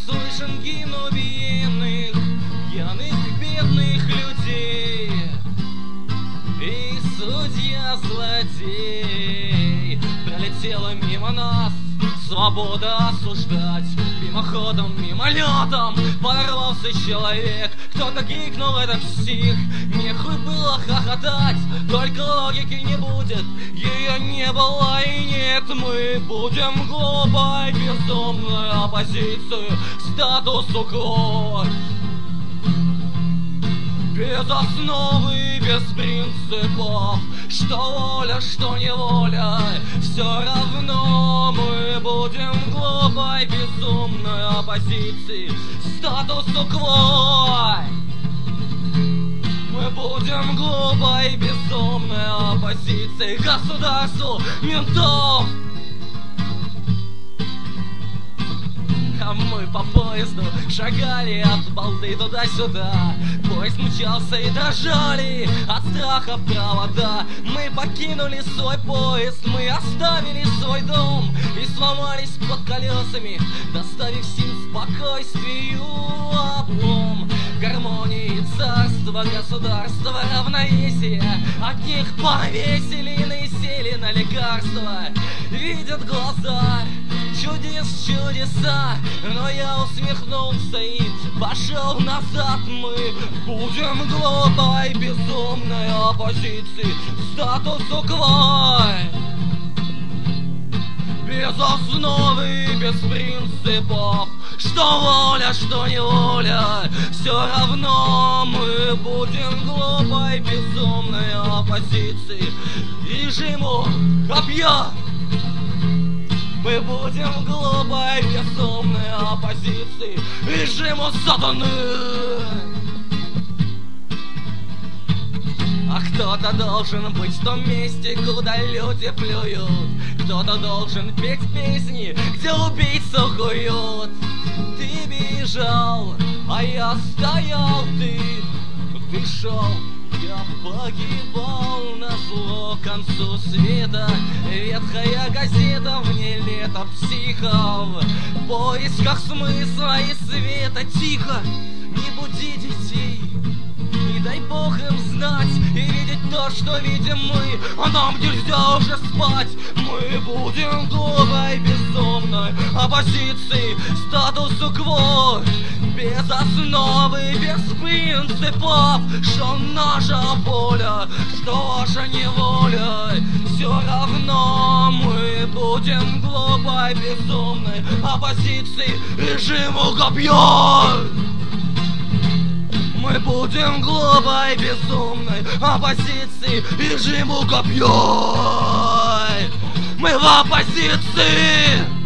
слышен гимн убиенных, пьяных бедных людей. И судья-злодей пролетела мимо нас, свобода осуждать. Мимоходом, мимолетом подорвался человек. Кто-то крикнул: это псих. Нехуй было хохотать, только логики не будет. Ее не было и нет. Мы будем глупой, безумной оппозицией статусу кво. Без основы, без принципов, что воля, что неволя, все равно мы будем глупой, безумной оппозицией статусу кво. Мы будем глупой, безумной оппозицией государству ментов. А мы по поезду шагали от балды туда-сюда. Поезд мчался и дрожали от страха провода. Мы покинули свой поезд, мы оставили свой дом и сломались под колесами, доставив всем спокойствию облом. Гармонии царства, государства, равновесие. От них повесили и насели на лекарства. Видят глаза чудес, чудеса. Но я усмехнулся и пошел назад. Мы будем глупой, безумной оппозицией статусу кво. Без основы, без принципов, что воля, что неволя, все равно мы будем глупой, безумной оппозицией режиму копья. Мы будем глупой, безумной оппозицией режиму сатаны. А кто-то должен быть в том месте, куда люди плюют. Кто-то должен петь песни, где убийцу хуют. Ты бежал, а я стоял, ты шел. Я погибал назло концу света. Ветхая газета, в ней лето психов. В поисках смысла и света. Тихо, не буди детей, не дай Бог им знать и видеть то, что видим мы. А нам нельзя уже спать. Мы будем глупой, безумной оппозицией статусу кво. Без основы, без принципов, что наша воля, что ваша неволя, все равно мы будем глупой, безумной оппозицией режиму копья. Мы будем глупой, безумной оппозицией режиму копья. Мы в оппозиции.